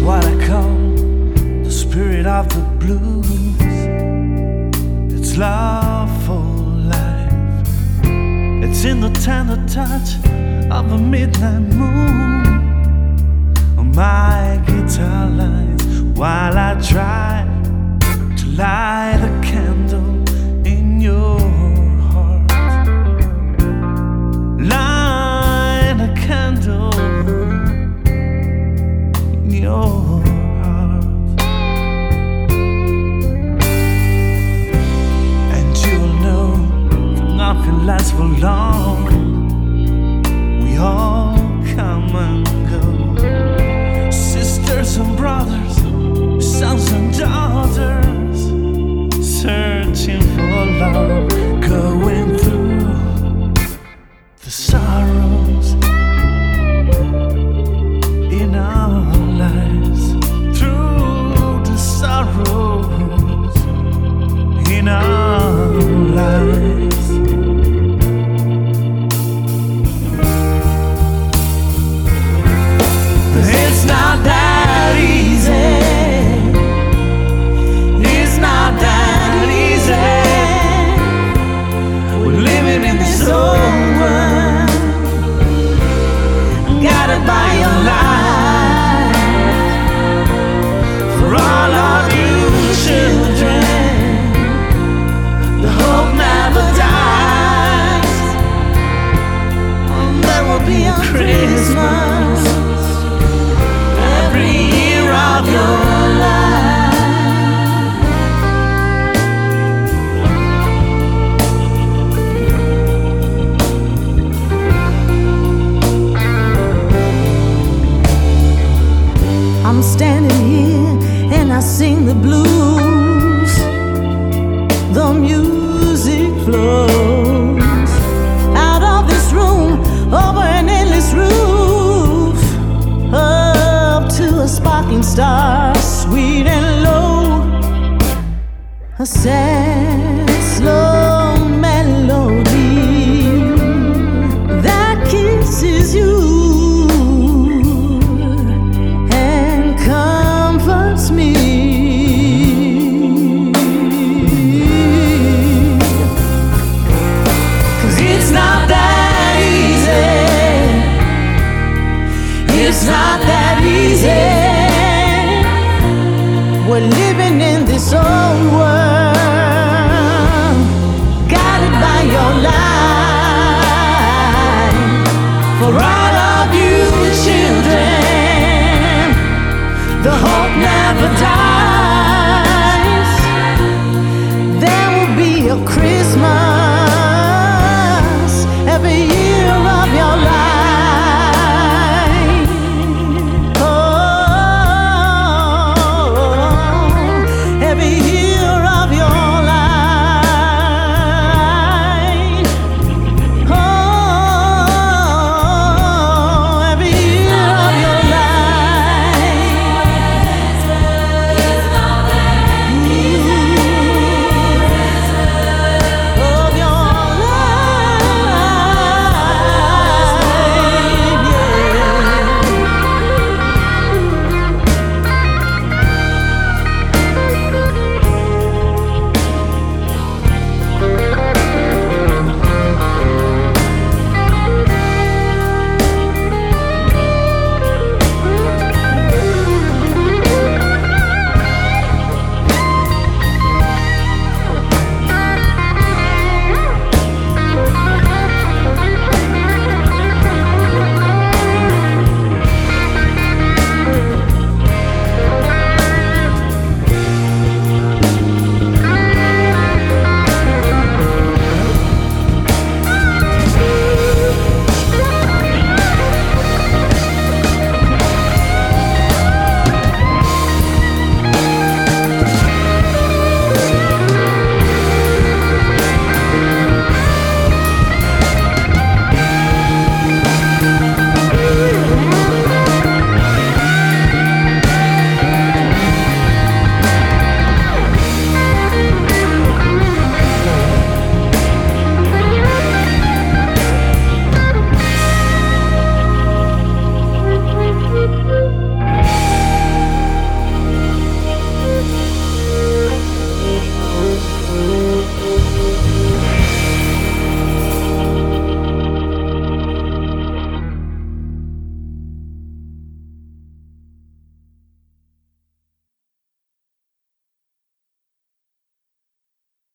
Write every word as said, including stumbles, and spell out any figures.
what I call the spirit of the blues. It's love for life. It's in the tender touch of a midnight moon on my guitar lines, while I try to light a candle in your heart. Light a candle in your heart, and you'll know that nothing lasts for long. We all come and go, sisters and brothers, sons and daughters, searching for love, going through the sorrows in our lives, through the sorrows in our lives. It's not that easy. It's not that easy. We're living in this old world, guided by your light. For all of you children, the hope never dies. There will be a Christmas every year of your life. I'm standing here and I sing the blues. The music flows out of this room, over an endless roof, up to a sparkling star, sweet and low. A sad, slow melody that kisses you and comforts me. 'Cause it's not that easy. It's not that easy. We're living in this old world,